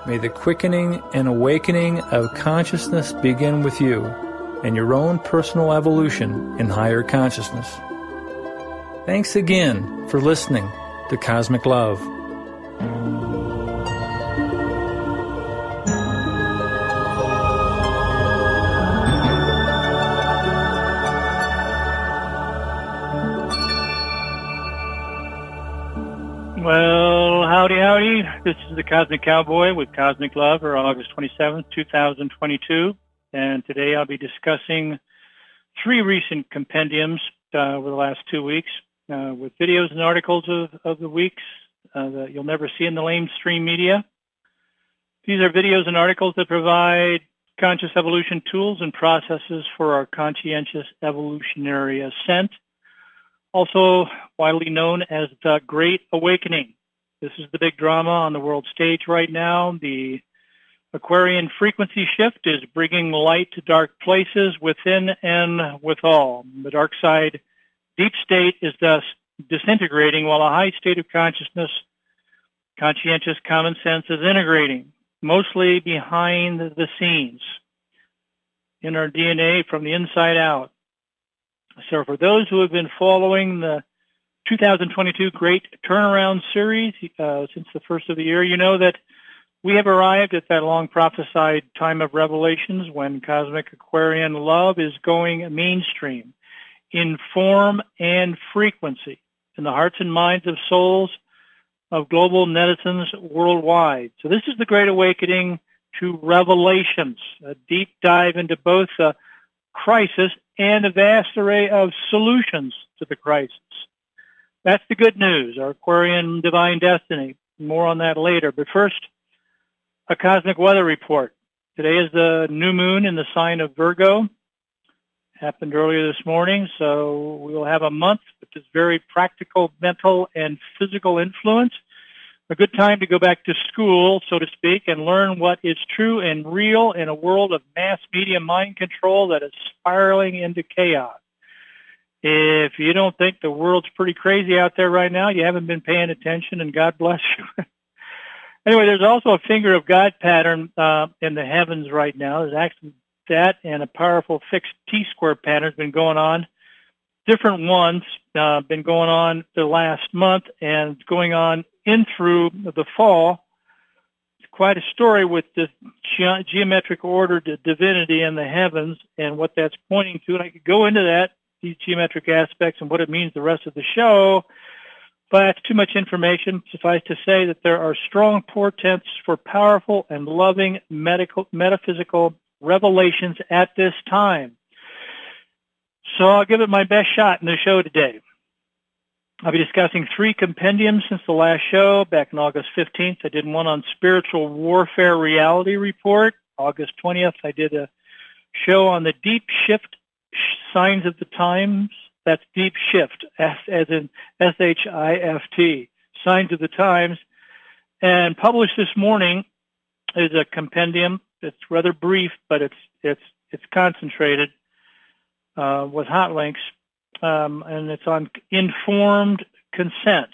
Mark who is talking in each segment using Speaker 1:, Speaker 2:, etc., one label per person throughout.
Speaker 1: May the quickening and awakening of consciousness begin with you and your own personal evolution in higher consciousness. Thanks again for listening to Cosmic Love.
Speaker 2: Well, howdy. This is the Cosmic Cowboy with Cosmic Love for August 27th, 2022. And today I'll be discussing 3 recent compendiums over the last 2 weeks with videos and articles of the weeks that you'll never see in the mainstream media. These are videos and articles that provide conscious evolution tools and processes for our conscientious evolutionary ascent, also widely known as the Great Awakening. This is the big drama on the world stage right now. The Aquarian frequency shift is bringing light to dark places within and withal. The dark side, deep state, is thus disintegrating, while a high state of consciousness, conscientious common sense, is integrating, mostly behind the scenes, in our DNA from the inside out. So for those who have been following the 2022 Great Turnaround series since the first of the year, you know that we have arrived at that long prophesied time of revelations when cosmic Aquarian love is going mainstream in form and frequency in the hearts and minds of souls of global netizens worldwide. So this is the Great Awakening to Revelations, a deep dive into both the crisis and a vast array of solutions to the crisis. That's the good news, our Aquarian divine destiny. More on that later. But first, a cosmic weather report. Today is the new moon in the sign of Virgo. Happened earlier this morning, so we will have a month with this very practical mental and physical influence. A good time to go back to school, so to speak, and learn what is true and real in a world of mass media mind control that is spiraling into chaos. If you don't think the world's pretty crazy out there right now, you haven't been paying attention, and God bless you. Anyway, there's also a finger of God pattern in the heavens right now. There's actually that and a powerful fixed T-square pattern has been going on. Different ones been going on the last month and going on in through the fall. It's quite a story with the geometric order to divinity in the heavens and what that's pointing to. And I could go into that, these geometric aspects and what it means the rest of the show, but it's too much information. Suffice to say that there are strong portents for powerful and loving metaphysical revelations at this time. So I'll give it my best shot in the show today. I'll be discussing 3 compendiums since the last show. Back on August 15th, I did one on Spiritual Warfare Reality Report. August 20th, I did a show on the Deep Shift Signs of the Times. That's Deep Shift, as in S-H-I-F-T, Signs of the Times. And published this morning is a compendium. It's rather brief, but it's concentrated with hot links. And it's on informed consent.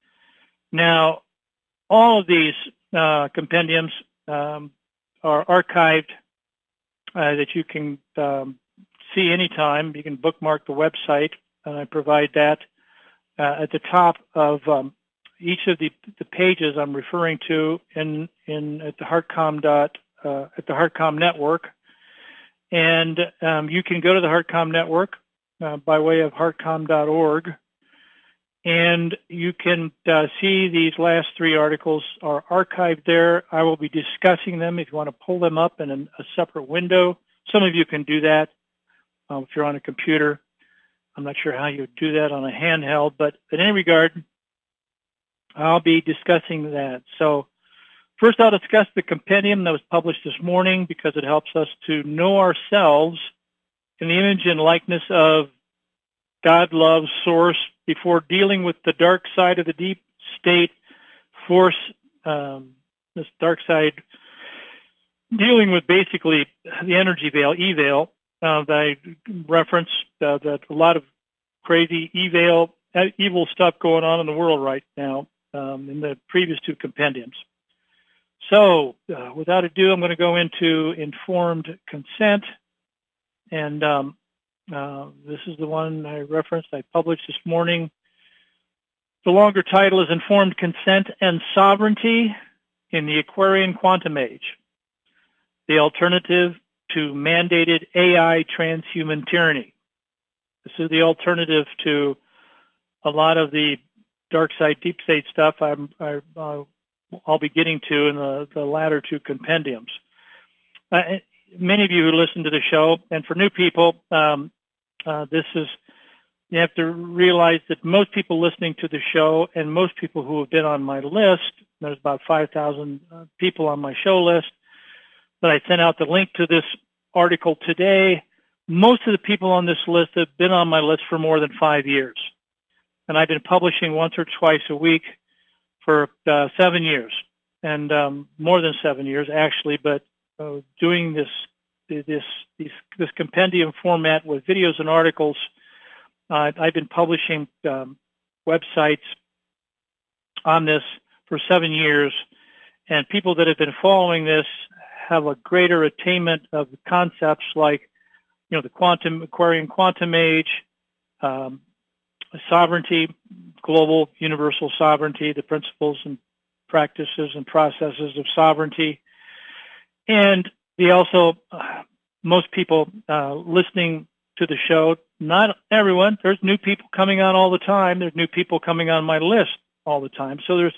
Speaker 2: Now, all of these compendiums are archived that you can see anytime. You can bookmark the website, and I provide that at the top of each of the pages I'm referring to at the HeartComm Network. And you can go to the HeartComm Network by way of heartcomm.org, and you can see these last 3 articles are archived there. I will be discussing them if you want to pull them up in a separate window. Some of you can do that if you're on a computer. I'm not sure how you would do that on a handheld, but in any regard, I'll be discussing that. So first, I'll discuss the compendium that was published this morning because it helps us to know ourselves in the image and likeness of God, love, source, before dealing with the dark side of the deep state force, this dark side dealing with basically the energy veil, E-veil, that I referenced, that a lot of crazy evil stuff going on in the world right now in the previous 2 compendiums. So without ado, I'm going to go into informed consent. And this is the one I referenced, I published this morning. The longer title is Informed Consent and Sovereignty in the Aquarian Quantum Age, the Alternative to Mandated AI Transhuman Tyranny. This is the alternative to a lot of the dark side, deep state stuff I'll be getting to in the latter two compendiums. Many of you who listen to the show, and for new people, you have to realize that most people listening to the show and most people who have been on my list, there's about 5,000 people on my show list, that I sent out the link to this article today. Most of the people on this list have been on my list for more than 5 years. And I've been publishing once or twice a week for 7 years, and more than 7 years actually, but doing this compendium format with videos and articles. I've been publishing websites on this for 7 years, and people that have been following this have a greater attainment of concepts like, the Aquarian quantum age, sovereignty, global universal sovereignty, the principles and practices and processes of sovereignty. And most people listening to the show, not everyone, there's new people coming on all the time. There's new people coming on my list all the time. So there's,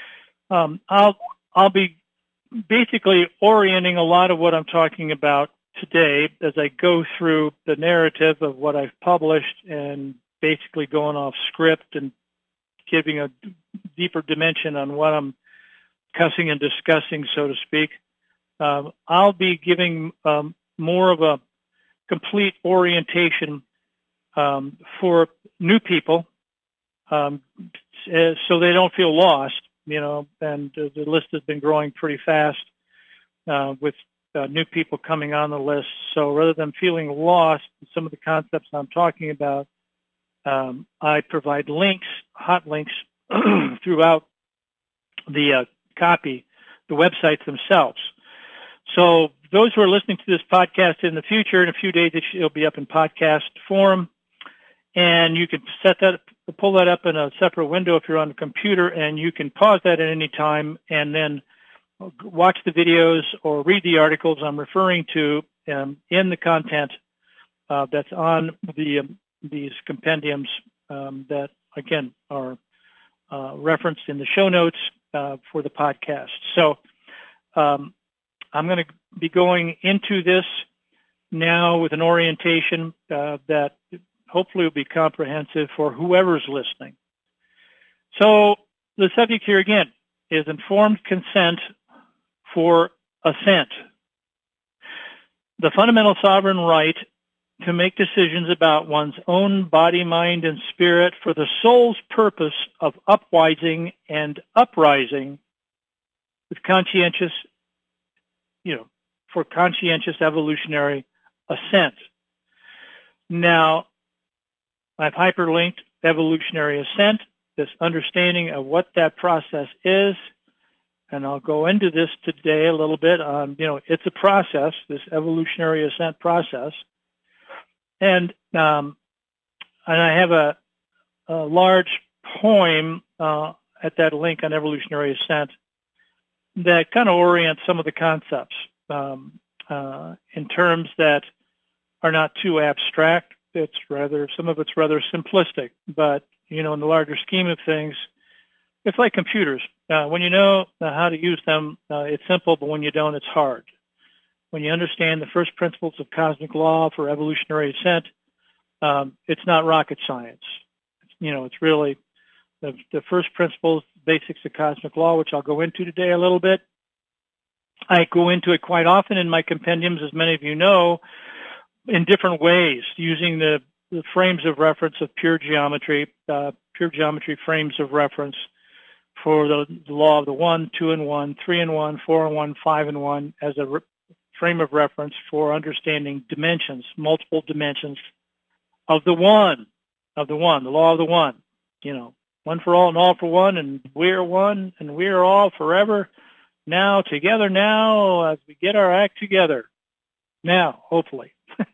Speaker 2: I'll be basically orienting a lot of what I'm talking about today as I go through the narrative of what I've published and basically going off script and giving a deeper dimension on what I'm cussing and discussing, so to speak. I'll be giving more of a complete orientation for new people so they don't feel lost, and the list has been growing pretty fast with new people coming on the list. So rather than feeling lost in some of the concepts I'm talking about, I provide links, hot links, throughout the copy, the websites themselves. So those who are listening to this podcast in the future, in a few days, it'll be up in podcast form. And you can pull that up in a separate window if you're on the computer, and you can pause that at any time and then watch the videos or read the articles I'm referring to in the content that's on these compendiums that, again, are referenced in the show notes for the podcast. So I'm going to be going into this now with an orientation that hopefully will be comprehensive for whoever's listening. So the subject here, again, is informed consent for assent. The fundamental sovereign right to make decisions about one's own body, mind, and spirit for the soul's purpose of upwising and uprising with conscientious, for conscientious evolutionary ascent. Now, I've hyperlinked evolutionary ascent, this understanding of what that process is, and I'll go into this today a little bit on, it's a process, this evolutionary ascent process. And I have a large poem at that link on evolutionary ascent that kind of orients some of the concepts in terms that are not too abstract. Some of it's rather simplistic, but, in the larger scheme of things, it's like computers. When you know how to use them, it's simple, but when you don't, it's hard. When you understand the first principles of cosmic law for evolutionary ascent, it's not rocket science. It's really the first principles, basics of cosmic law, which I'll go into today a little bit. I go into it quite often in my compendiums, as many of you know, in different ways, using the frames of reference of pure geometry frames of reference for the law of the 1, 2 and 1, 3 and 1, 4 and 1, 5 and 1 as a frame of reference for understanding dimensions, multiple dimensions of the one, the law of the one, one for all and all for one, and we're one and we're all forever. now, together now, as we get our act together. Now, hopefully.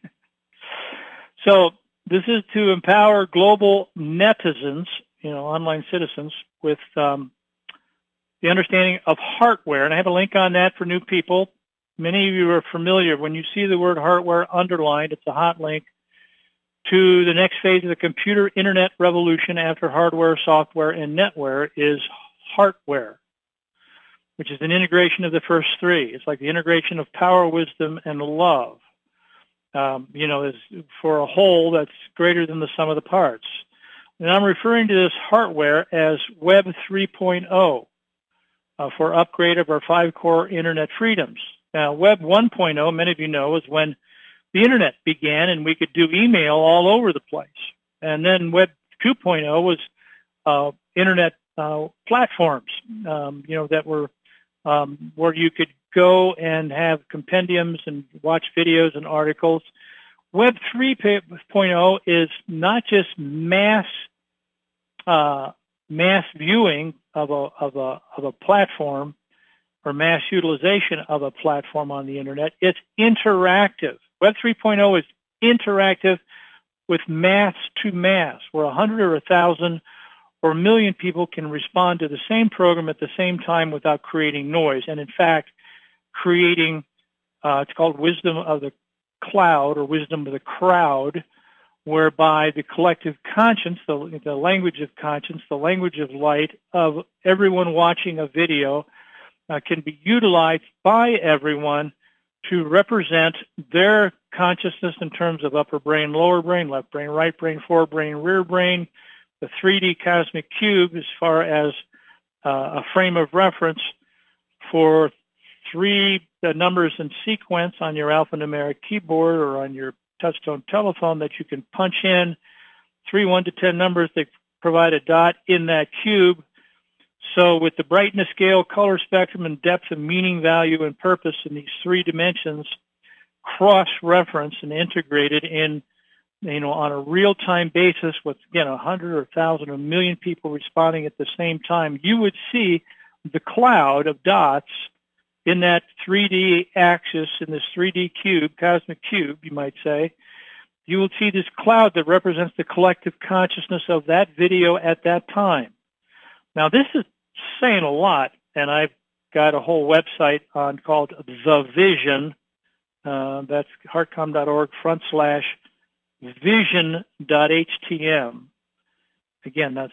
Speaker 2: So this is to empower global netizens, online citizens, with the understanding of heartware. And I have a link on that for new people. Many of you are familiar. When you see the word hardware underlined, it's a hot link to the next phase of the computer internet revolution after hardware, software, and netware is heartware, which is an integration of the first three. It's like the integration of power, wisdom, and love. Is for a whole that's greater than the sum of the parts. And I'm referring to this hardware as Web 3.0 for upgrade of our 5 core internet freedoms. Now, Web 1.0, many of you know, is when the internet began and we could do email all over the place. And then Web 2.0 was internet platforms, that were where you could go and have compendiums and watch videos and articles. Web 3.0 is not just mass viewing of a platform or mass utilization of a platform on the internet. It's interactive. Web 3.0 is interactive with mass to mass, where 100 or 1,000 or 1 million people can respond to the same program at the same time without creating noise. And in fact, creating, it's called wisdom of the cloud or wisdom of the crowd, whereby the collective conscience, the language of conscience, the language of light of everyone watching a video can be utilized by everyone to represent their consciousness in terms of upper brain, lower brain, left brain, right brain, forebrain, rear brain, the 3D cosmic cube as far as a frame of reference for 3 numbers in sequence on your alphanumeric keyboard or on your touchtone telephone that you can punch in 3 1 to 10 numbers that provide a dot in that cube. So with the brightness scale, color spectrum, and depth of meaning, value, and purpose in these 3 dimensions cross-referenced and integrated in, on a real-time basis with, again, 100 or 1,000 or 1 million people responding at the same time, you would see the cloud of dots in that 3D axis, in this 3D cube, cosmic cube, you might say. You will see this cloud that represents the collective consciousness of that video at that time. Now, this is saying a lot, and I've got a whole website on called The Vision. That's heartcom.org/vision.htm. Again, that's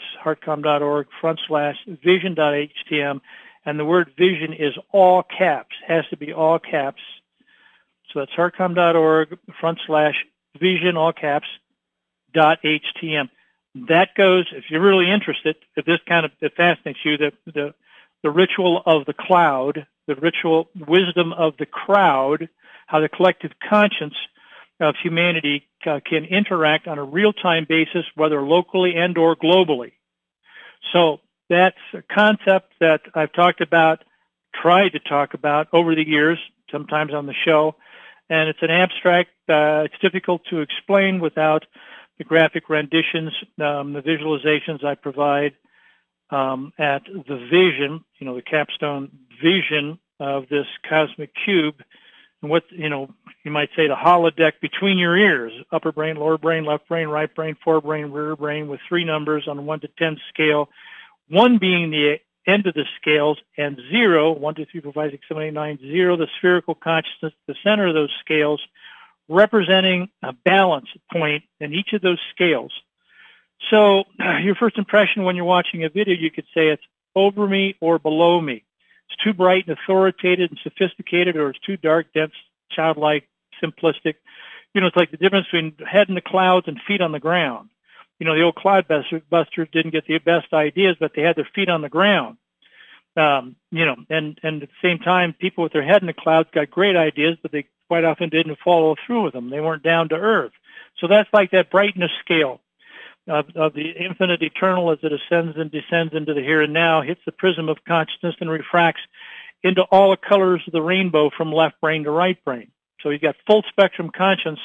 Speaker 2: heartcom.org/vision.htm. And the word vision is all caps, has to be all caps. So that's heartcom.org/vision, all caps, .htm. That goes, if you're really interested, if this kind of it fascinates you, the ritual of the cloud, the ritual wisdom of the crowd, how the collective conscience of humanity can interact on a real-time basis, whether locally and or globally. So that's a concept that I've tried to talk about over the years, sometimes on the show, and it's an abstract. It's difficult to explain without the graphic renditions, the visualizations I provide at the vision, the capstone vision of this cosmic cube, and what, you might say the holodeck between your ears, upper brain, lower brain, left brain, right brain, forebrain, rear brain, with 3 numbers on a 1 to 10 scale, 1 being the end of the scales, and 0, 1, 2, 3, 4, 5, 6, 7, 8, 9, 0, the spherical consciousness, the center of those scales, representing a balance point in each of those scales. So your first impression when you're watching a video, you could say it's over me or below me. It's too bright and authoritative and sophisticated, or it's too dark, dense, childlike, simplistic. It's like the difference between head in the clouds and feet on the ground. The old cloudbusters didn't get the best ideas, but they had their feet on the ground. And at the same time, people with their head in the clouds got great ideas, but they quite often didn't follow through with them. They weren't down to earth. So that's like that brightness scale of the infinite eternal as it ascends and descends into the here and now, hits the prism of consciousness and refracts into all the colors of the rainbow from left brain to right brain. So you've got full spectrum conscience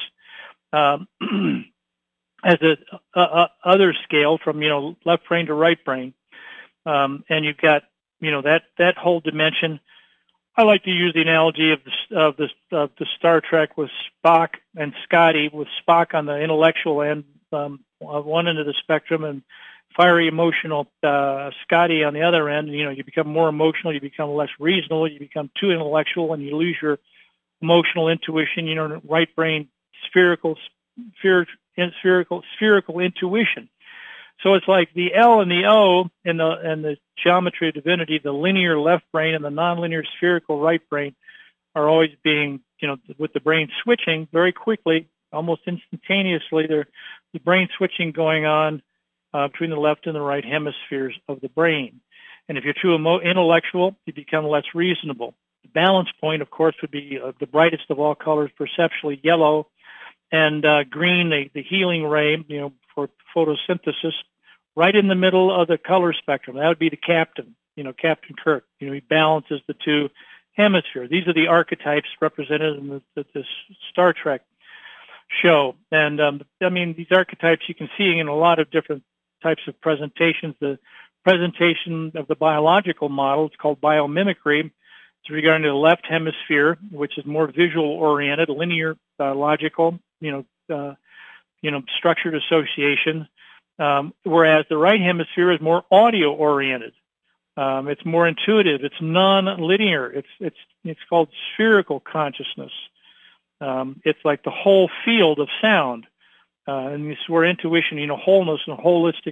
Speaker 2: as a other scale from, left brain to right brain. And you've got, that whole dimension I like to use the analogy of the Star Trek with Spock and Scotty, with Spock on the intellectual end, of one end of the spectrum, and fiery, emotional Scotty on the other end. You become more emotional, you become less reasonable, you become too intellectual, and you lose your emotional intuition. Right brain spherical intuition. So it's like the L and the O in the geometry of divinity, the linear left brain and the nonlinear spherical right brain are always being, with the brain switching very quickly, almost instantaneously. The brain switching going on between the left and the right hemispheres of the brain. And if you're too intellectual, you become less reasonable. The balance point, of course, would be the brightest of all colors, perceptually yellow, and green, the healing ray, for photosynthesis, right in the middle of the color spectrum. That would be the captain, Captain Kirk. He balances the two hemispheres. These are the archetypes represented in the Star Trek show. And, these archetypes you can see in a lot of different types of presentations. The presentation of the biological model, it's called biomimicry. It's regarding to the left hemisphere, which is more visual-oriented, linear, logical, structured association, whereas the right hemisphere is more audio-oriented. It's more intuitive. It's non-linear. It's called spherical consciousness. It's like the whole field of sound, and this is where intuition, wholeness and holistic,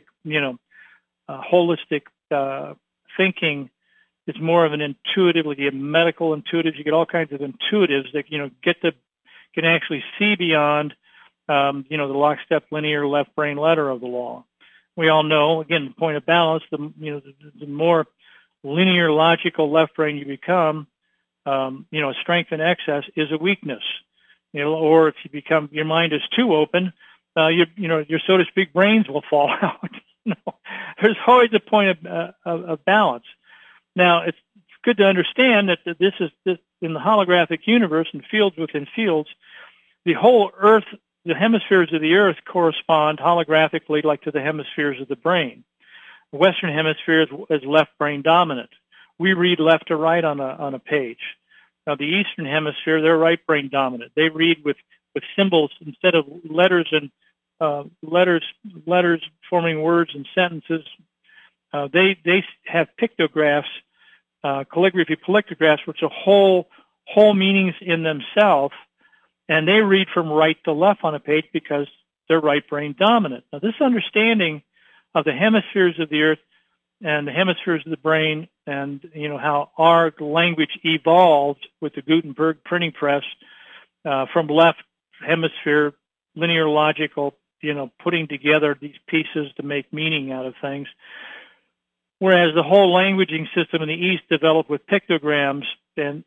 Speaker 2: thinking. It's more of an intuitive, like a medical intuitives. You get all kinds of intuitives that can actually see beyond the lockstep linear left brain letter of the law. We all know, again, the point of balance, the more linear logical left brain you become, a strength in excess is a weakness. Or if your mind is too open, your so to speak brains will fall out. There's always a point of balance. Now, it's good to understand that this in the holographic universe and fields within fields, the whole Earth, the hemispheres of the Earth correspond holographically like to the hemispheres of the brain. The Western hemisphere is left brain dominant. We read left to right on a page. Now, the Eastern hemisphere, they're right brain dominant. They read with symbols instead of letters and letters forming words and sentences. They have pictographs, calligraphy pictographs, which are whole meanings in themselves, and they read from right to left on a page because they're right brain dominant. Now, this understanding of the hemispheres of the Earth and the hemispheres of the brain, and how our language evolved with the Gutenberg printing press from left hemisphere, linear logical, putting together these pieces to make meaning out of things. Whereas the whole languaging system in the East developed with pictograms, and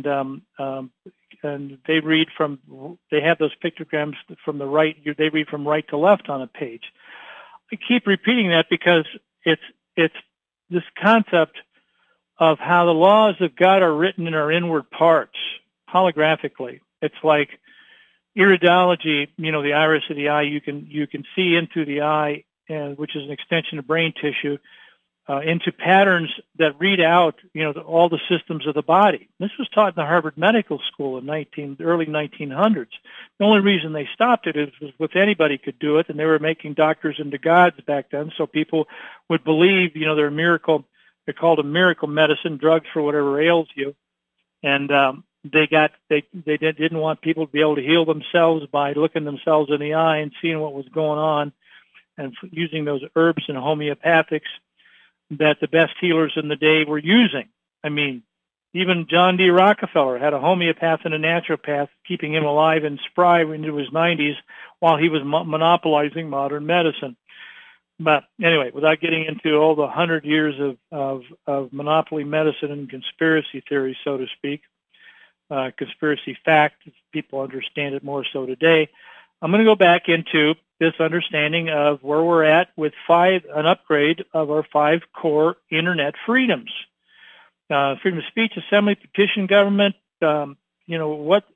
Speaker 2: they have those pictograms from the right. They read from right to left on a page. I keep repeating that because it's this concept of how the laws of God are written in our inward parts holographically. It's like iridology, the iris of the eye. You can see into the eye, which is an extension of brain tissue, into patterns that read out, all the systems of the body. This was taught in the Harvard Medical School in early 1900s. The only reason they stopped it is if anybody could do it, and they were making doctors into gods back then, so people would believe, they're called a miracle medicine, drugs for whatever ails you, and they didn't want people to be able to heal themselves by looking themselves in the eye and seeing what was going on, and using those herbs and homeopathics that the best healers in the day were using. Even John D. Rockefeller had a homeopath and a naturopath, keeping him alive and spry into his 90s while he was monopolizing modern medicine. But anyway, without getting into all the 100 years of monopoly medicine and conspiracy theory, so to speak, conspiracy fact, people understand it more so today, I'm going to go back into this understanding of where we're at with an upgrade of our 5 core internet freedoms. Freedom of speech, assembly, petition, government, what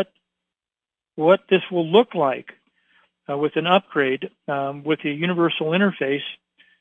Speaker 2: this will look like with an upgrade, with a universal interface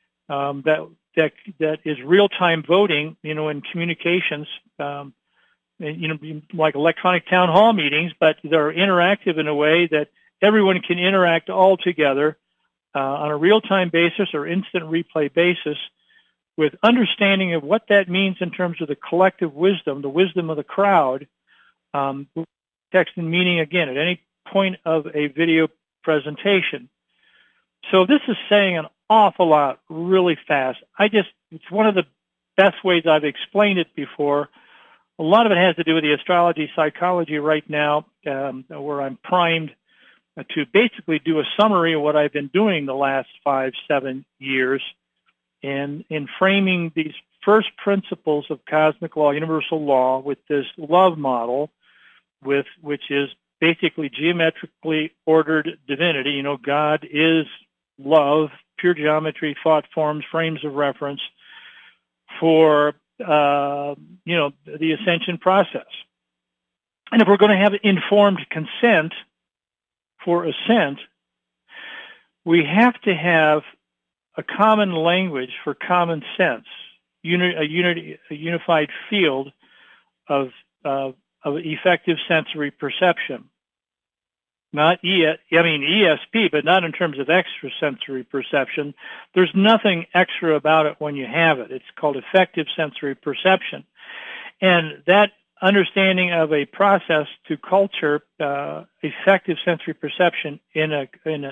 Speaker 2: that is real-time voting, in communications, like electronic town hall meetings, but they're interactive in a way that everyone can interact all together on a real-time basis or instant replay basis with understanding of what that means in terms of the collective wisdom, the wisdom of the crowd, text and meaning, again, at any point of a video presentation. So this is saying an awful lot really fast. It's one of the best ways I've explained it before. A lot of it has to do with the astrology psychology right now, where I'm primed to basically do a summary of what I've been doing the last 5-7 years in framing these first principles of cosmic law, universal law, with this love model, which is basically geometrically ordered divinity. God is love, pure geometry, thought forms, frames of reference for the ascension process. And if we're going to have informed consent for ascent, we have to have a common language for common sense, a unified field of effective sensory perception. Not ESP, but not in terms of extrasensory perception. There's nothing extra about it when you have it. It's called effective sensory perception. And that understanding of a process to culture effective sensory perception in a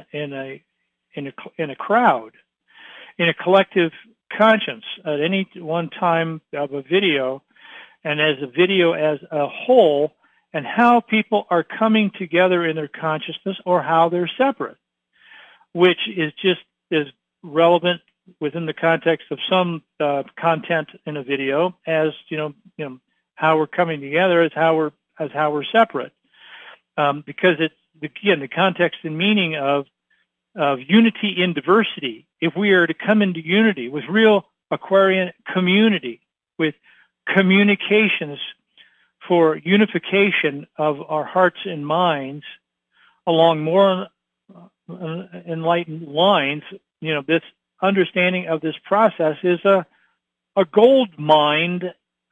Speaker 2: crowd, in a collective conscience at any one time of a video, and as a video as a whole, and how people are coming together in their consciousness or how they're separate, which is just as relevant within the context of some content in a video as how we're coming together as how we're separate, because it's again the context and meaning of unity in diversity. If we are to come into unity with real Aquarian community, with communications for unification of our hearts and minds along more enlightened lines, this understanding of this process is a gold mine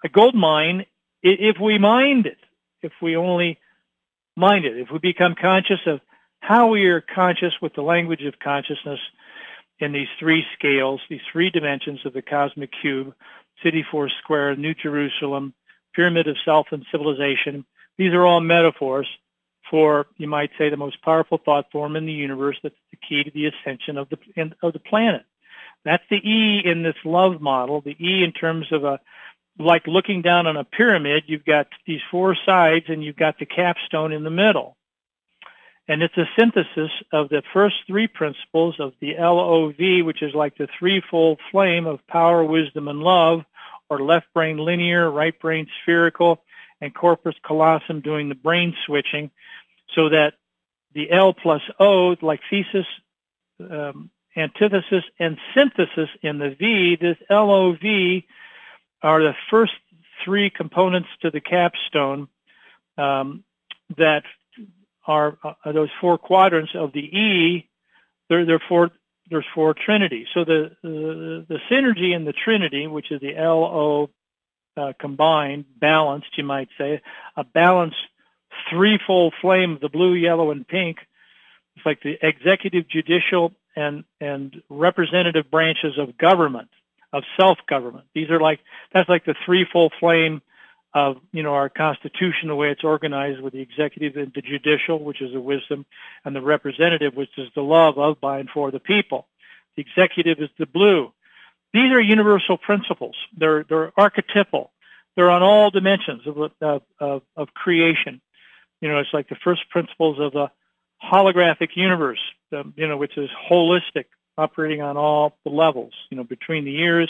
Speaker 2: if we mind it, if we only mind it, if we become conscious of how we are conscious with the language of consciousness in these three scales, these three dimensions of the cosmic cube, City 4 Square, New Jerusalem, Pyramid of Self and Civilization. These are all metaphors for, you might say, the most powerful thought form in the universe that's the key to the ascension of the planet. That's the E in this love model, the E in terms of like looking down on a pyramid, you've got these four sides and you've got the capstone in the middle. And it's a synthesis of the first three principles of the LOV, which is like the threefold flame of power, wisdom, and love, or left brain linear, right brain spherical, and corpus callosum doing the brain switching, so that the L plus O, like thesis, antithesis, and synthesis in the V, this LOV are the first three components to the capstone that are those four quadrants of the E. There's four trinities. So the synergy in the trinity, which is the LO combined, balanced, you might say, a balanced threefold flame of the blue, yellow, and pink. It's like the executive, judicial, and representative branches of government, of self-government. That's like the threefold flame of, our Constitution, the way it's organized, with the executive and the judicial, which is the wisdom, and the representative, which is the love of, by, and for the people. The executive is the blue. These are universal principles. They're archetypal. They're on all dimensions of creation. It's like the first principles of the holographic universe, which is holistic, operating on all the levels, between the ears,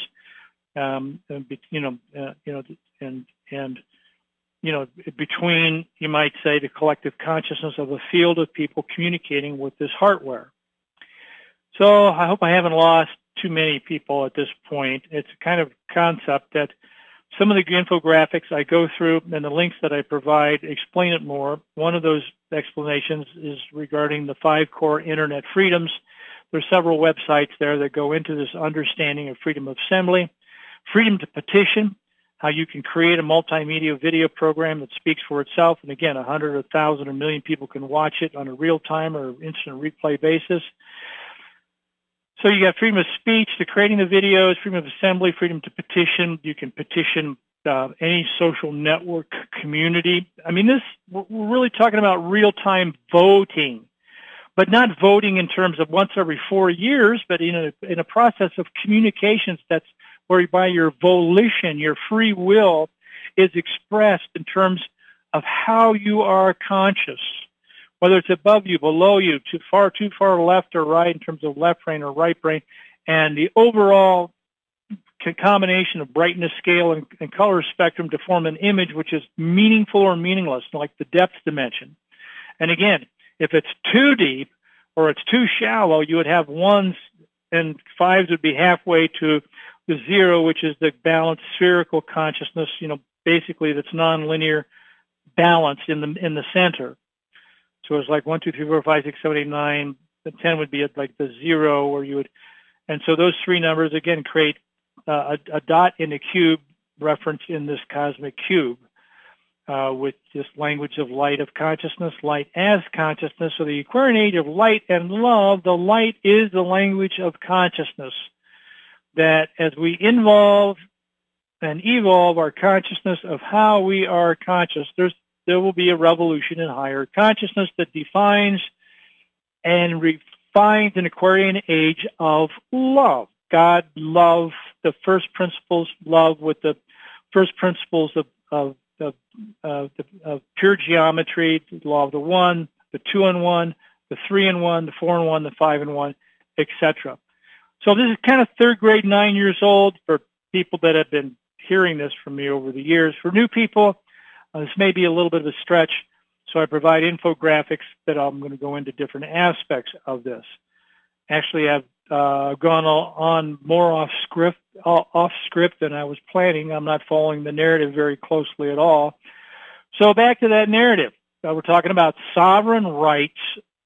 Speaker 2: between, you might say, the collective consciousness of a field of people communicating with this hardware. So I hope I haven't lost too many people at this point. It's a kind of concept that some of the infographics I go through and the links that I provide explain it more. One of those explanations is regarding the 5 core internet freedoms. There's several websites there that go into this understanding of freedom of assembly, freedom to petition, how you can create a multimedia video program that speaks for itself. And again, 100, 1,000, 1 million people can watch it on a real-time or instant replay basis. So you got freedom of speech to creating the videos, freedom of assembly, freedom to petition. You can petition any social network community. I mean, we're really talking about real-time voting, but not voting in terms of once every 4 years, but in a process of communications that's whereby your volition, your free will is expressed in terms of how you are conscious, whether it's above you, below you, too far left or right in terms of left brain or right brain, and the overall combination of brightness scale and color spectrum to form an image which is meaningful or meaningless, like the depth dimension. And again, if it's too deep or it's too shallow, you would have ones and fives would be halfway to the zero, which is the balanced spherical consciousness, basically that's nonlinear balanced in the center. So it's like 1, 2, 3, 4, 5, 6, 7, 8, 9. The 10 would be at like the zero, where you would, and so those three numbers again create a dot in a cube reference in this cosmic cube with this language of light of consciousness, light as consciousness. So the Aquarian age of light and love, the light is the language of consciousness. That as we involve and evolve our consciousness of how we are conscious, there will be a revolution in higher consciousness that defines and refines an Aquarian age of love. God, love, the first principles, love with the first principles of pure geometry, the law of the one, the 2 in 1, the 3 in 1, the 4 in 1, the 5 in 1, etc. So this is kind of third grade, 9 years old for people that have been hearing this from me over the years. For new people, this may be a little bit of a stretch, so I provide infographics that I'm going to go into different aspects of this. Actually, I've gone on more off script than I was planning. I'm not following the narrative very closely at all. So back to that narrative. We're talking about sovereign rights,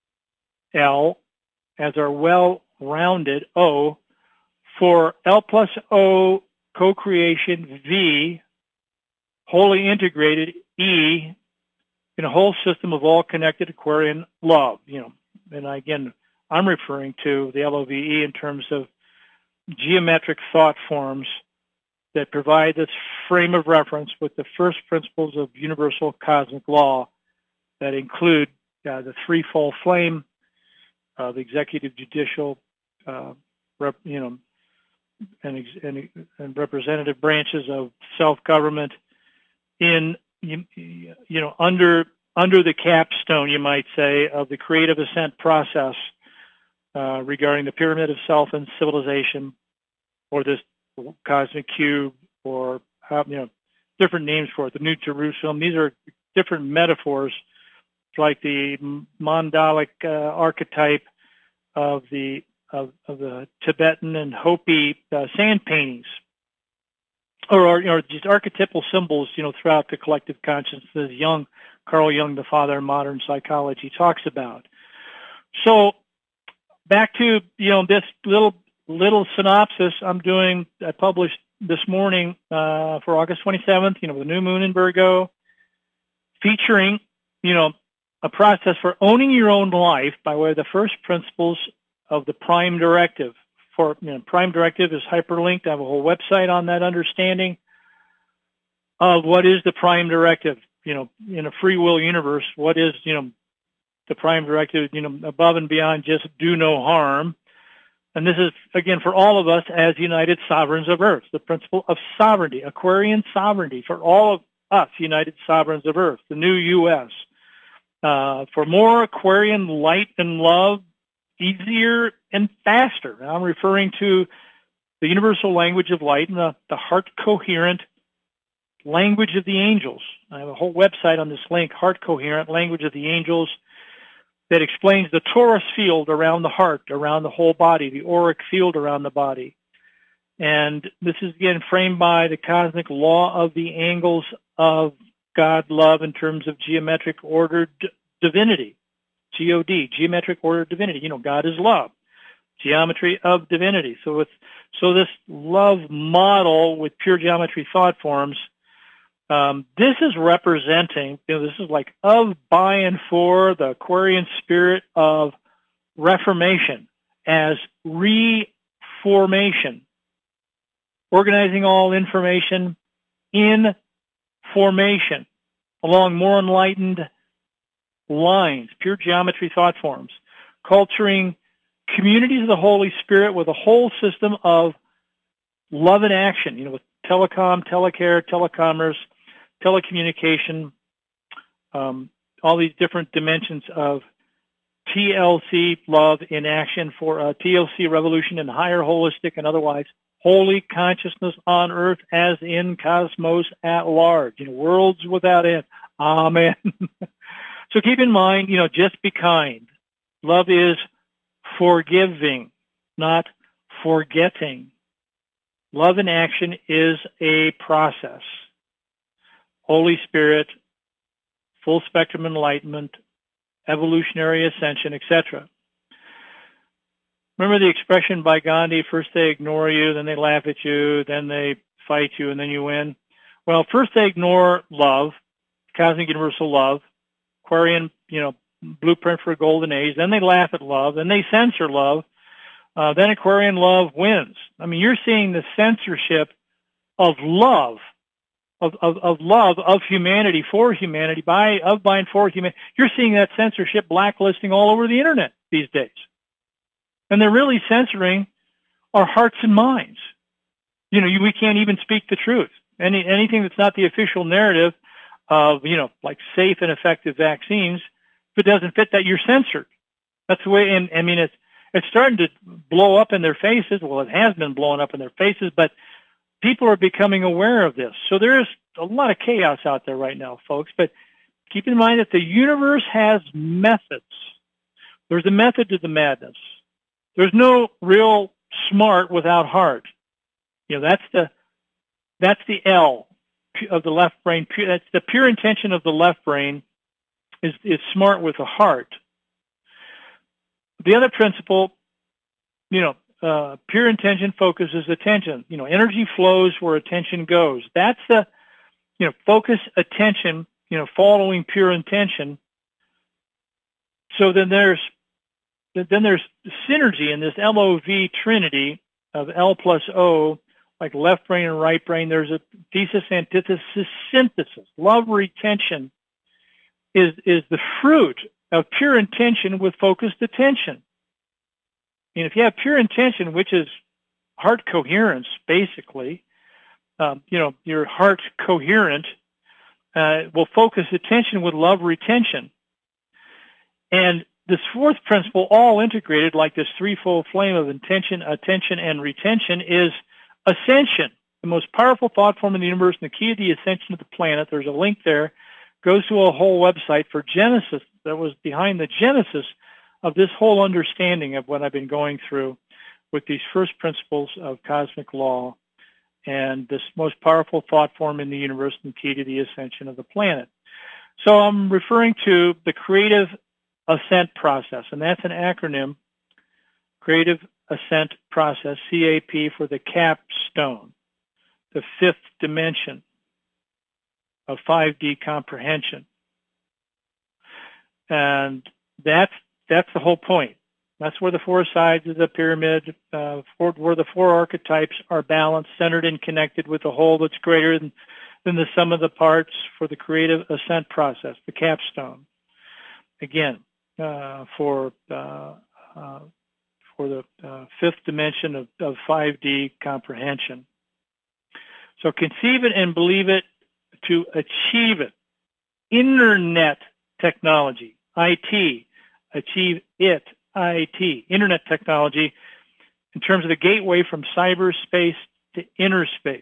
Speaker 2: L, as our well-rounded O, for L plus O co-creation, V, wholly integrated, E, in a whole system of all connected Aquarian love. And again, I'm referring to the LOVE in terms of geometric thought forms that provide this frame of reference with the first principles of universal cosmic law that include the threefold flame, the executive, judicial, and representative branches of self-government in under the capstone, you might say, of the creative ascent process regarding the pyramid of self and civilization, or this cosmic cube, or different names for it, the New Jerusalem. These are different metaphors, like the mandalic archetype of the Tibetan and Hopi sand paintings, or just archetypal symbols, throughout the collective consciousness. Carl Jung, the father of modern psychology, talks about. So back to this little synopsis I published this morning for August 27th. The new moon in Virgo, featuring a process for owning your own life by way of the first principles of the Prime Directive. Prime Directive is hyperlinked. I have a whole website on that understanding of what is the Prime Directive. In a free will universe, what is, the Prime Directive, above and beyond just do no harm. And this is, again, for all of us as United Sovereigns of Earth, the principle of sovereignty, Aquarian sovereignty for all of us, United Sovereigns of Earth, the new U.S. For more Aquarian light and love, easier and faster. Now, I'm referring to the universal language of light and the heart-coherent language of the angels. I have a whole website on this link, Heart-Coherent Language of the Angels, that explains the torus field around the heart, around the whole body, the auric field around the body. And this is, again, framed by the cosmic law of the angles of God, love, in terms of geometric ordered divinity, G-O-D, geometric ordered divinity. God is love. geometry of divinity. So this love model with pure geometry thought forms, this is representing, this is like of, by, and for the Aquarian spirit of reformation as reformation, organizing all information in formation along more enlightened lines, pure geometry thought forms, culturing communities of the Holy Spirit with a whole system of love and action, with telecom, telecare, telecommerce, telecommunication, all these different dimensions of TLC, love in action, for a TLC revolution in higher holistic and otherwise holy consciousness on earth as in cosmos at large, worlds without end. Amen. So keep in mind, just be kind. Love is forgiving, not forgetting. Love in action is a process. Holy Spirit, full spectrum enlightenment, evolutionary ascension, etc. Remember the expression by Gandhi, first they ignore you, then they laugh at you, then they fight you, and then you win? Well, first they ignore love, cosmic universal love, Aquarian, blueprint for a golden age. Then they laugh at love. Then they censor love. Then Aquarian love wins. I mean, you're seeing the censorship of love, of humanity, for humanity, by and for humanity. You're seeing that censorship blacklisting all over the internet these days. And they're really censoring our hearts and minds. We can't even speak the truth. Anything that's not the official narrative of, like safe and effective vaccines, if it doesn't fit that, you're censored. That's the way, and I mean, it's starting to blow up in their faces. Well, it has been blowing up in their faces, but people are becoming aware of this. So there is a lot of chaos out there right now, folks, but keep in mind that the universe has methods. There's a method to the madness. There's no real smart without heart. That's the L of the left brain. That's the pure intention of the left brain is smart with the heart. The other principle, pure intention focuses attention. Energy flows where attention goes. That's the, focus attention, following pure intention. So then there's synergy in this LOV trinity of L plus O, like left brain and right brain. There's a thesis, antithesis, synthesis. Love retention is the fruit of pure intention with focused attention. And if you have pure intention, which is heart coherence, basically, your heart coherent will focus attention with love retention. And this fourth principle, all integrated like this threefold flame of intention, attention, and retention, is ascension, the most powerful thought form in the universe and the key to the ascension of the planet. There's a link there. Goes to a whole website for Genesis that was behind the genesis of this whole understanding of what I've been going through with these first principles of cosmic law and this most powerful thought form in the universe and key to the ascension of the planet. So I'm referring to the creative ascent process, and that's an acronym, creative ascent process, CAP, for the capstone, the fifth dimension of 5D comprehension. And that's the whole point. That's where the four sides of the pyramid, where the four archetypes are balanced, centered, and connected with a whole that's greater than the sum of the parts for the creative ascent process, the capstone. Again, for the fifth dimension of 5D comprehension. So conceive it and believe it to achieve it. Internet technology, IT, achieve it, IT, internet technology, in terms of the gateway from cyberspace to inner space.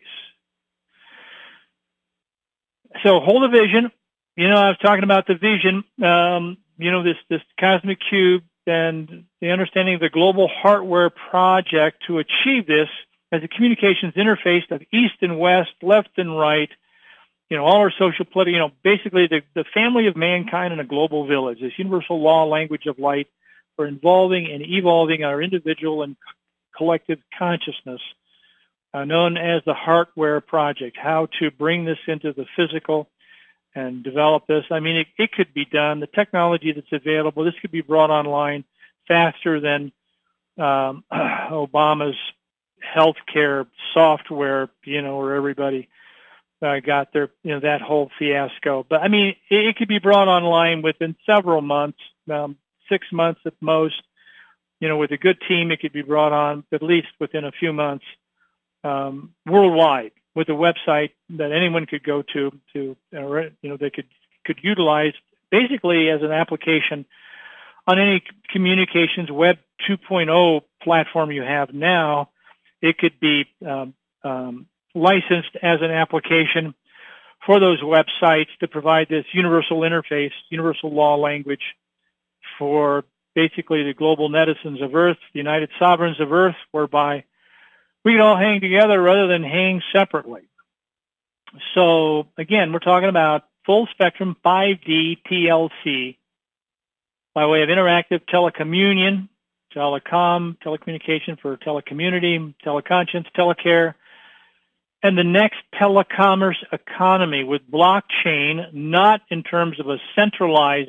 Speaker 2: So hold a vision. I was talking about the vision, this cosmic cube and the understanding of the global hardware project to achieve this as a communications interface of east and west, left and right, all our social, political, basically the family of mankind in a global village, this universal law language of light for involving and evolving our individual and collective consciousness, known as the Heartware Project, how to bring this into the physical and develop this. I mean, it could be done. The technology that's available, this could be brought online faster than Obama's healthcare software, where everybody got their, that whole fiasco. But I mean, it could be brought online within several months, 6 months at most. With a good team, it could be brought on at least within a few months, worldwide, with a website that anyone could go to, they could utilize basically as an application on any communications Web 2.0 platform you have now. It could be licensed as an application for those websites to provide this universal interface, universal law language for basically the global netizens of Earth, the United Sovereigns of Earth, whereby we can all hang together rather than hang separately. So again, we're talking about full spectrum 5D TLC by way of interactive telecommunion, telecommunication for telecommunity, teleconscience, telecare, and the next telecommerce economy with blockchain, not in terms of a centralized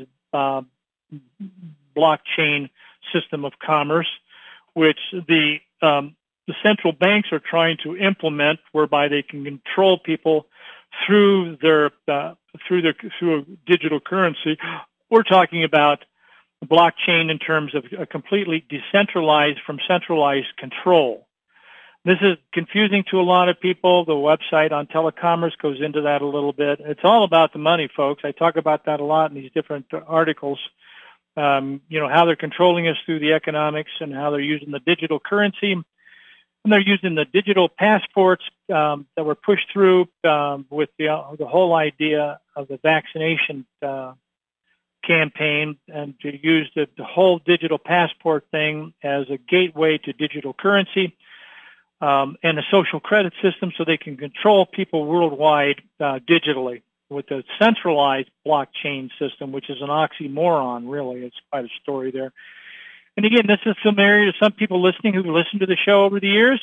Speaker 2: blockchain system of commerce, which the central banks are trying to implement, whereby they can control people through through digital currency. We're talking about blockchain in terms of a completely decentralized from centralized control. This is confusing to a lot of people. The website on telecommerce goes into that a little bit. It's all about the money, folks. I talk about that a lot in these different articles. How they're controlling us through the economics and how they're using the digital currency. And they're using the digital passports that were pushed through with the whole idea of the vaccination campaign, and to use the whole digital passport thing as a gateway to digital currency and a social credit system so they can control people worldwide digitally with a centralized blockchain system, which is an oxymoron, really. It's quite a story there. And again, this is familiar to some people listening who've listened to the show over the years.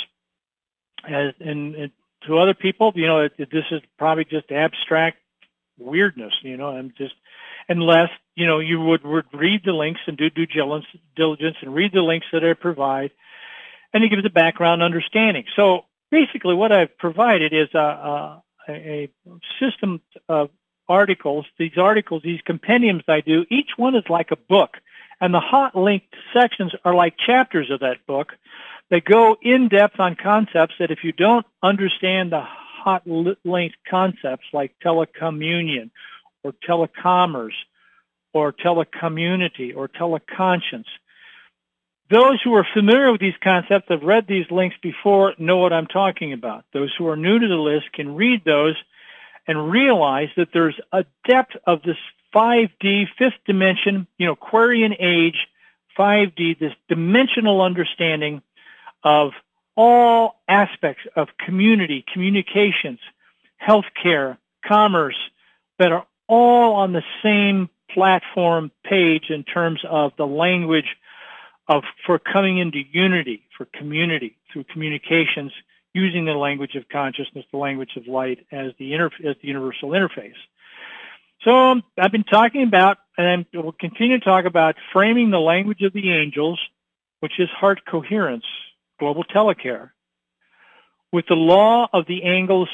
Speaker 2: And to other people, this is probably just abstract weirdness, and just unless, you would read the links and do due diligence and read the links that I provide, and it gives a background understanding. So basically what I've provided is a system of articles. These compendiums I do, each one is like a book. And the hot linked sections are like chapters of that book. They go in depth on concepts that if you don't understand the hot linked concepts like telecommunion or telecommerce or telecommunity or teleconscience, those who are familiar with these concepts, have read these links before, know what I'm talking about. Those who are new to the list can read those and realize that there's a depth of this 5D, fifth dimension, Aquarian age, 5D, this dimensional understanding of all aspects of community, communications, healthcare, commerce, that are all on the same platform page in terms of the language for coming into unity, for community, through communications, using the language of consciousness, the language of light as the universal interface. So I've been talking about, and we'll continue to talk about, framing the language of the angels, which is heart coherence, global telecare, with the law of the angles,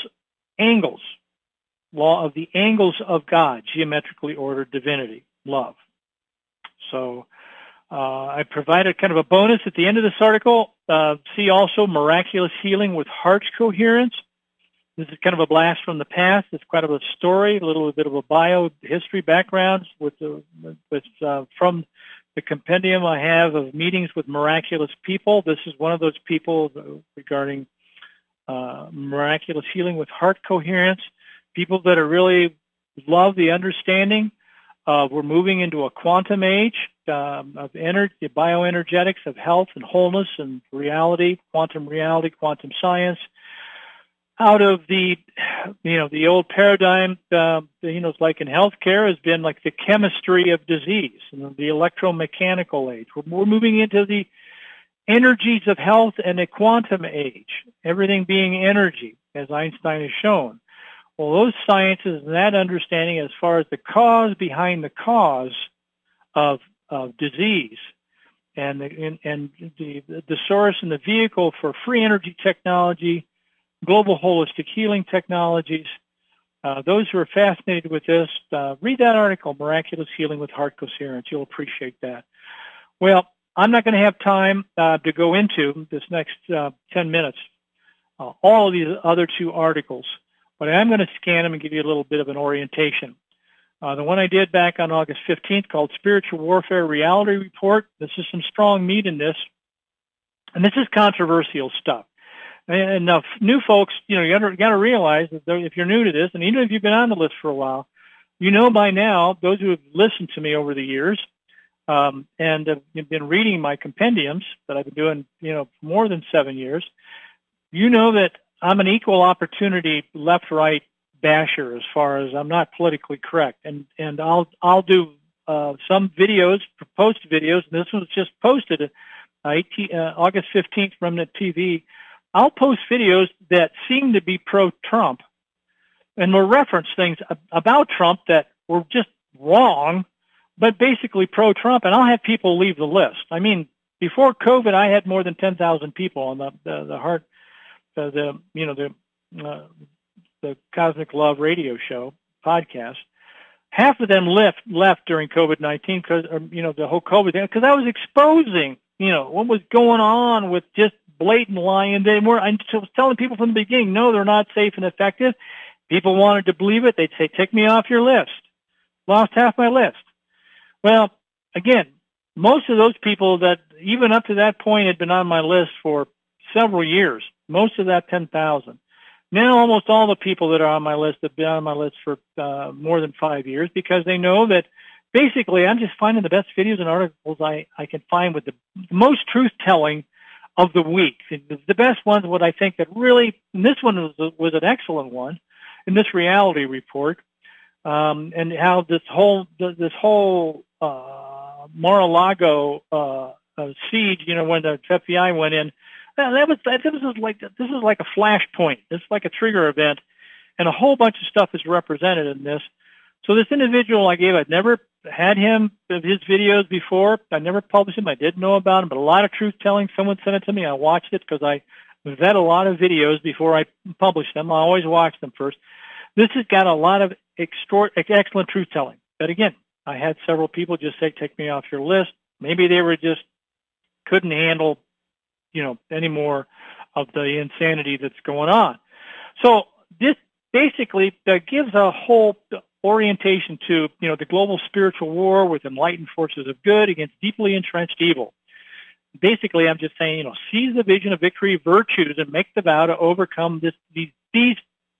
Speaker 2: law of the angles of God, geometrically ordered divinity, love. So I provided kind of a bonus at the end of this article. See also miraculous healing with heart coherence. This is kind of a blast from the past. It's quite of a story, a little bit of a bio-history background from the compendium I have of meetings with miraculous people. This is one of those people regarding miraculous healing with heart coherence, people that are really love the understanding of we're moving into a quantum age of energy, bioenergetics, of health and wholeness and reality, quantum science. out of the, the old paradigm, it's like in healthcare has been like the chemistry of disease, the electromechanical age. We're moving into the energies of health and a quantum age, everything being energy, as Einstein has shown. Well, those sciences and that understanding as far as the cause behind the cause of disease and the source and the vehicle for free energy technology, global holistic healing technologies. Those who are fascinated with this, read that article, Miraculous Healing with Heart Coherence. You'll appreciate that. Well, I'm not going to have time to go into this next 10 minutes, all of these other two articles, but I am going to scan them and give you a little bit of an orientation. The one I did back on August 15th called Spiritual Warfare Reality Report. This is some strong meat in this, and this is controversial stuff. And now, new folks, you got to realize that if you're new to this, and even if you've been on the list for a while, you know by now, those who have listened to me over the years and have been reading my compendiums that I've been doing, for more than 7 years, you know that I'm an equal opportunity left-right basher as far as I'm not politically correct. And I'll do some videos, proposed videos, and this was just posted August 15th, Remnant TV. I'll post videos that seem to be pro-Trump and will reference things about Trump that were just wrong, but basically pro-Trump, and I'll have people leave the list. I mean, before COVID, I had more than 10,000 people on the Cosmic Love radio show podcast. Half of them left during COVID-19 because, the whole COVID thing, because I was exposing, what was going on with just blatant lying. And I was telling people from the beginning, no, they're not safe and effective. People wanted to believe it. They'd say, take me off your list. Lost half my list. Well, again, most of those people that even up to that point had been on my list for several years, most of that 10,000. Now almost all the people that are on my list have been on my list for more than 5 years because they know that basically I'm just finding the best videos and articles I can find with the most truth-telling of the week. The best ones, what I think that really, and this one was an excellent one in this reality report, and how this whole Mar-a-Lago siege, when the FBI went in, this is like a flashpoint. This is like a trigger event, and a whole bunch of stuff is represented in this. So this individual I'd never had his videos before. I never published him. I didn't know about him, but a lot of truth-telling. Someone sent it to me. I watched it because I vet a lot of videos before I publish them. I always watch them first. This has got a lot of excellent truth-telling. But again, I had several people just say, take me off your list. Maybe they were just couldn't handle, any more of the insanity that's going on. So this basically gives a whole orientation to, the global spiritual war with enlightened forces of good against deeply entrenched evil. Basically, I'm just saying, seize the vision of victory, virtues, and make the vow to overcome these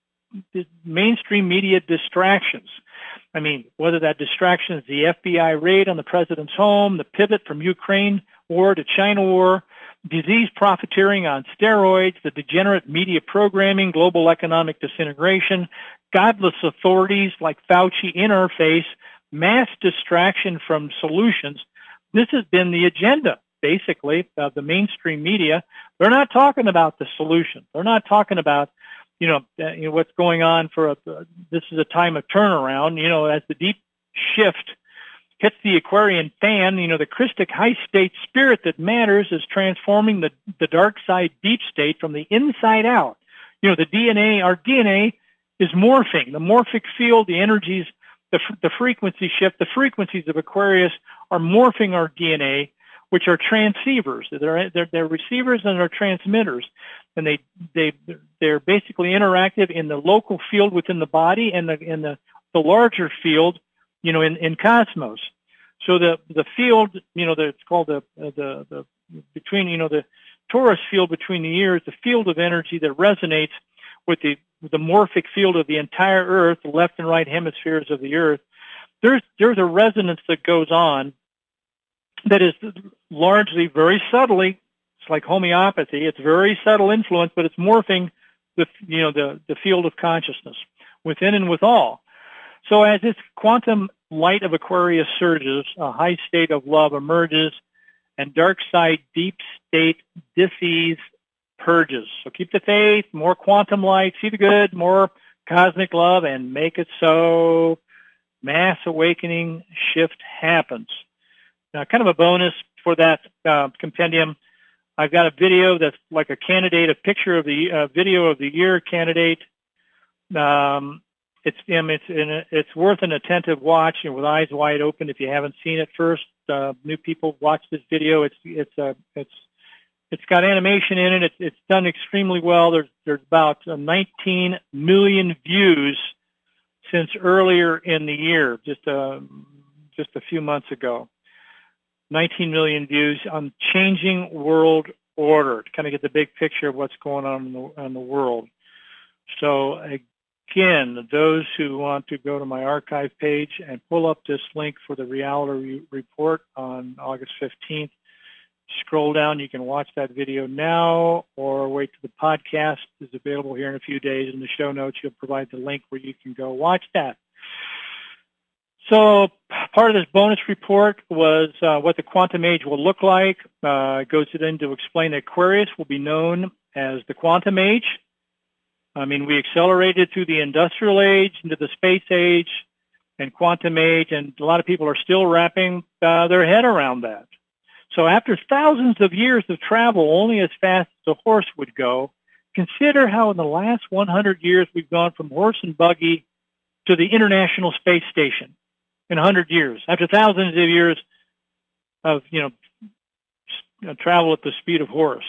Speaker 2: mainstream media distractions. I mean, whether that distraction is the FBI raid on the president's home, the pivot from Ukraine war to China war, disease profiteering on steroids, the degenerate media programming, global economic disintegration, godless authorities like Fauci in our face, mass distraction from solutions. This has been the agenda, basically, of the mainstream media. They're not talking about the solution. They're not talking about, what's going on this is a time of turnaround, as the deep shift hits the Aquarian fan, the Christic high state spirit that matters is transforming the dark side deep state from the inside out. The DNA, our DNA is morphing. The morphic field, the energies, the frequency shift, the frequencies of Aquarius are morphing our DNA, which are transceivers. They're receivers and they're transmitters. And they're basically interactive in the local field within the body and in the larger field, in cosmos. So the field, it's called the between, the torus field between the ears, the field of energy that resonates with the morphic field of the entire Earth, the left and right hemispheres of the Earth. There's a resonance that goes on that is largely, very subtly, it's like homeopathy. It's very subtle influence, but it's morphing the field of consciousness within and with all. So as this quantum light of Aquarius surges, a high state of love emerges, and dark side, deep state dis-ease purges. So keep the faith, more quantum light, see the good, more cosmic love, and make it so. Mass awakening shift happens. Now, kind of a bonus for that compendium, I've got a video that's like a candidate, a picture of the video of the year candidate. It's worth an attentive watch, with eyes wide open. If you haven't seen it first, new people watch this video. It's got animation in it. It's done extremely well. There's about 19 million views since earlier in the year, just a few months ago. 19 million views on changing world order to kind of get the big picture of what's going on in the world. So again, those who want to go to my archive page and pull up this link for the reality report on August 15th, scroll down. You can watch that video now or wait till the podcast is available here in a few days. In the show notes, you'll provide the link where you can go watch that. So part of this bonus report was what the quantum age will look like. It goes in to explain that Aquarius will be known as the quantum age. I mean, we accelerated through the industrial age into the space age and quantum age, and a lot of people are still wrapping their head around that. So after thousands of years of travel, only as fast as a horse would go, consider how in the last 100 years we've gone from horse and buggy to the International Space Station. In 100 years, after thousands of years of, travel at the speed of horse.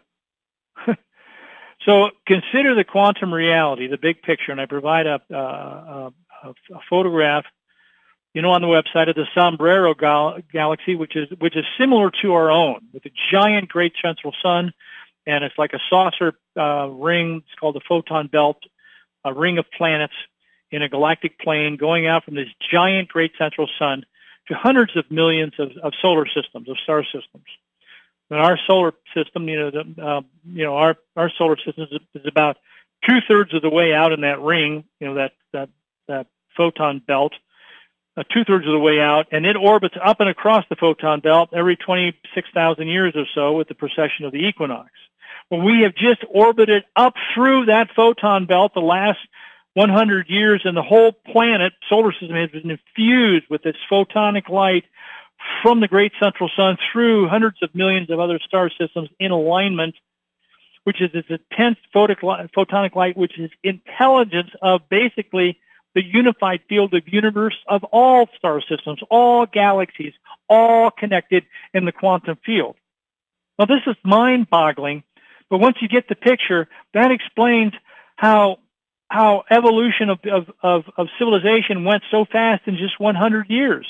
Speaker 2: So consider the quantum reality, the big picture, and I provide a photograph, on the website of the Sombrero Galaxy, which is similar to our own, with a giant great central sun, and it's like a saucer ring. It's called the photon belt, a ring of planets in a galactic plane going out from this giant great central sun to hundreds of millions of solar systems, of star systems. And our solar system, our solar system is about 2/3 of the way out in that ring, that photon belt, 2/3 of the way out, and it orbits up and across the photon belt every 26,000 years or so with the precession of the equinox. When we have just orbited up through that photon belt the last 100 years, and the whole planet, solar system, has been infused with this photonic light from the great central sun through hundreds of millions of other star systems in alignment, which is this intense photonic light, which is intelligence of basically the unified field of universe of all star systems, all galaxies, all connected in the quantum field. Now, this is mind-boggling, but once you get the picture, that explains how evolution of civilization went so fast in just 100 years.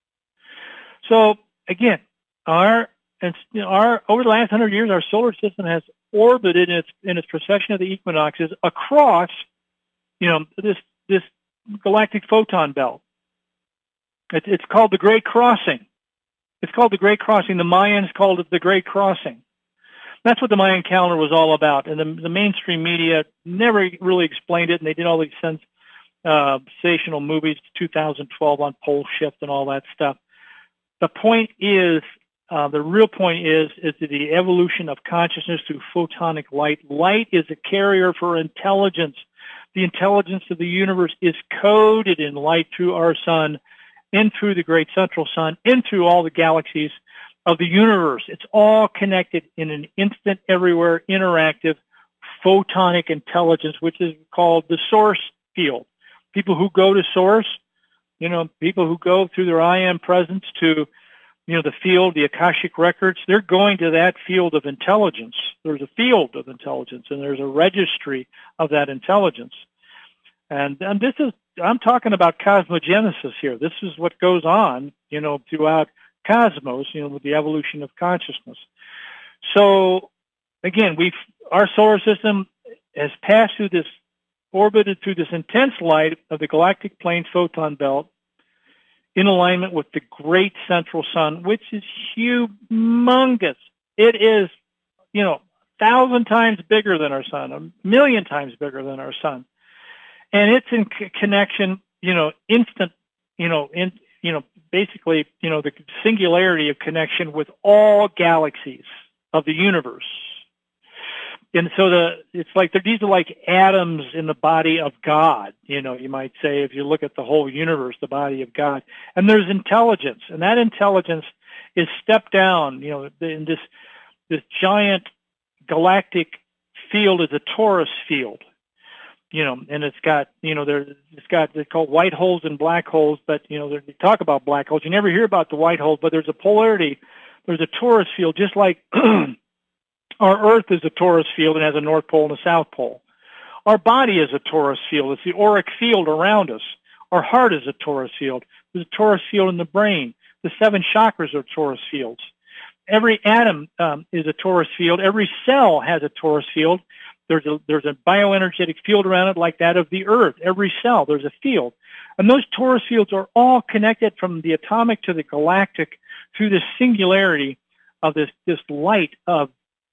Speaker 2: So again, over the last 100 years, our solar system has orbited in its precession of the equinoxes across, this galactic photon belt. It's called the Great Crossing. It's called the Great Crossing. The Mayans called it the Great Crossing. That's what the Mayan calendar was all about. And the mainstream media never really explained it, and they did all these sensational movies, 2012 on pole shift and all that stuff. The point is, the real point is the evolution of consciousness through photonic light. Light is a carrier for intelligence. The intelligence of the universe is coded in light through our sun, in through the great central sun, in through all the galaxies of the universe. It's all connected in an instant, everywhere, interactive, photonic intelligence, which is called the source field. People who go to source, people who go through their I am presence to, the field, the Akashic records, they're going to that field of intelligence. There's a field of intelligence, and there's a registry of that intelligence. And this is, I'm talking about cosmogenesis here. This is what goes on, throughout cosmos, with the evolution of consciousness. So again, our solar system has passed through this, orbited through this intense light of the galactic plane photon belt in alignment with the great central sun, which is humongous. It is, 1,000 times bigger than our sun, 1,000,000 times bigger than our sun. And it's in connection, instant, basically, the singularity of connection with all galaxies of the universe. And so it's like these are like atoms in the body of God, you might say, if you look at the whole universe, the body of God. And there's intelligence, and that intelligence is stepped down, in this giant galactic field is a torus field, and it's got, they're called white holes and black holes, but, they talk about black holes. You never hear about the white holes, but there's a polarity. There's a torus field, just like our Earth is a torus field and has a North Pole and a South Pole. Our body is a torus field. It's the auric field around us. Our heart is a torus field. There's a torus field in the brain. The 7 chakras are torus fields. Every atom is a torus field. Every cell has a torus field. There's a bioenergetic field around it like that of the Earth. Every cell, there's a field. And those torus fields are all connected from the atomic to the galactic through this singularity of this light of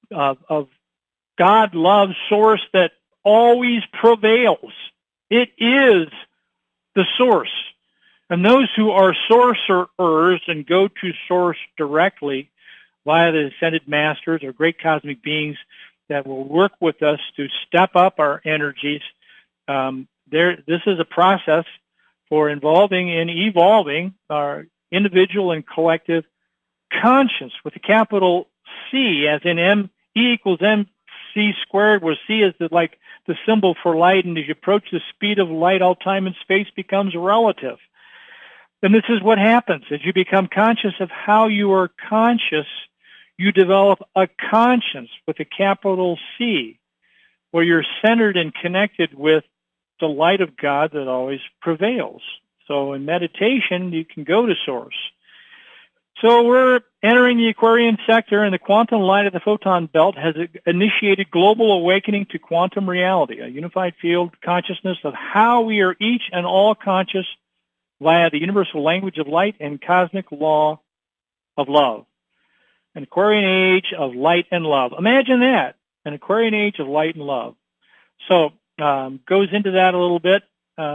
Speaker 2: God love source that always prevails. It is the source. And those who are sorcerers and go to source directly via the ascended masters or great cosmic beings that will work with us to step up our energies, this is a process for involving and evolving our individual and collective conscience with a capital C, as in E equals mc squared, where C is the symbol for light, and as you approach the speed of light, all time and space becomes relative. And this is what happens. As you become conscious of how you are conscious, you develop a conscience with a capital C, where you're centered and connected with the light of God that always prevails. So in meditation, you can go to source. So we're entering the Aquarian sector, and the quantum light of the photon belt has initiated global awakening to quantum reality, a unified field consciousness of how we are each and all conscious via the universal language of light and cosmic law of love. An Aquarian age of light and love. Imagine that, an Aquarian age of light and love. So goes into that a little bit.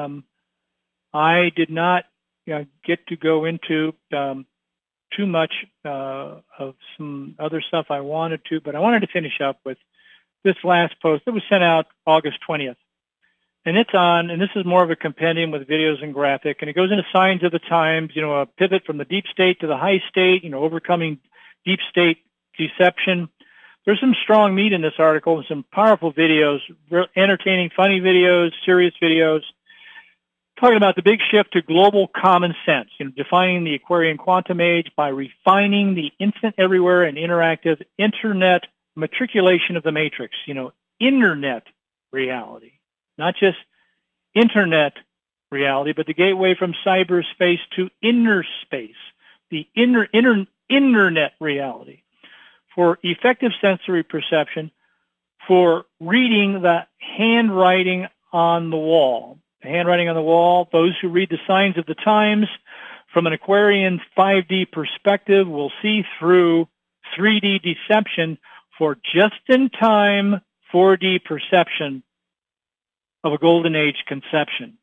Speaker 2: I did not get to go into too much of some other stuff I wanted to, but I wanted to finish up with this last post that was sent out August 20th. And it's on, and this is more of a compendium with videos and graphic, and it goes into signs of the times, a pivot from the deep state to the high state, overcoming deep state deception. There's some strong meat in this article and some powerful videos, entertaining, funny videos, serious videos, talking about the big shift to global common sense, defining the Aquarian quantum age by refining the instant everywhere and interactive internet matriculation of the matrix, internet reality, not just internet reality, but the gateway from cyberspace to inner space, the internet reality for effective sensory perception, for reading the handwriting on the wall. The handwriting on the wall, those who read the signs of the times from an Aquarian 5D perspective will see through 3D deception for just-in-time 4D perception of a golden age conception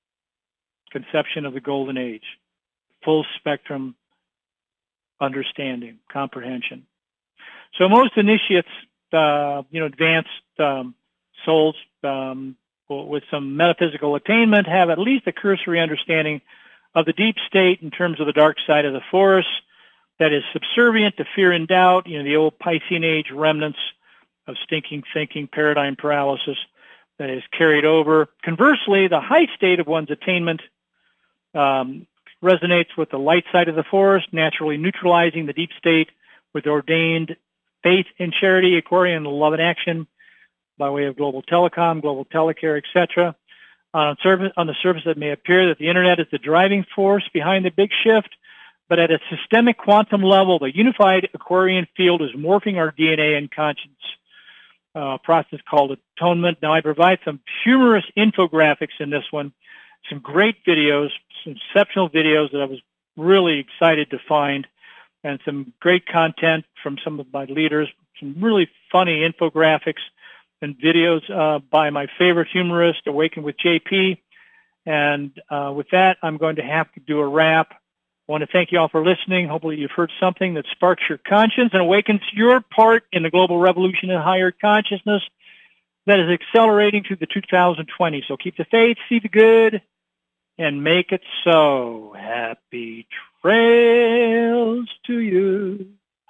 Speaker 2: of the golden age, full spectrum understanding, comprehension. So most initiates, advanced souls with some metaphysical attainment have at least a cursory understanding of the deep state in terms of the dark side of the force that is subservient to fear and doubt, the old Piscean age remnants of stinking thinking, paradigm paralysis that is carried over. Conversely, the high state of one's attainment resonates with the light side of the force, naturally neutralizing the deep state with ordained faith and charity, Aquarian love and action by way of global telecom, global telecare, etc. On the surface, it may appear that the internet is the driving force behind the big shift, but at a systemic quantum level, the unified Aquarian field is morphing our DNA and conscience, a process called atonement. Now, I provide some humorous infographics in this one, some great videos, some exceptional videos that I was really excited to find, and some great content from some of my leaders, some really funny infographics and videos by my favorite humorist, Awaken with JP. And with that, I'm going to have to do a wrap. I want to thank you all for listening. Hopefully you've heard something that sparks your conscience and awakens your part in the global revolution in higher consciousness that is accelerating through the 2020s. So keep the faith, see the good, and make it so. Happy trails to you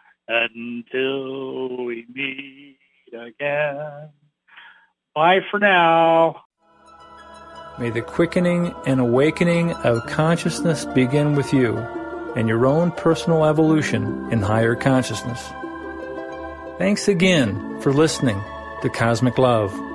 Speaker 2: until we meet again. Bye for now.
Speaker 1: May the quickening and awakening of consciousness begin with you and your own personal evolution in higher consciousness. Thanks again for listening to Cosmic Love.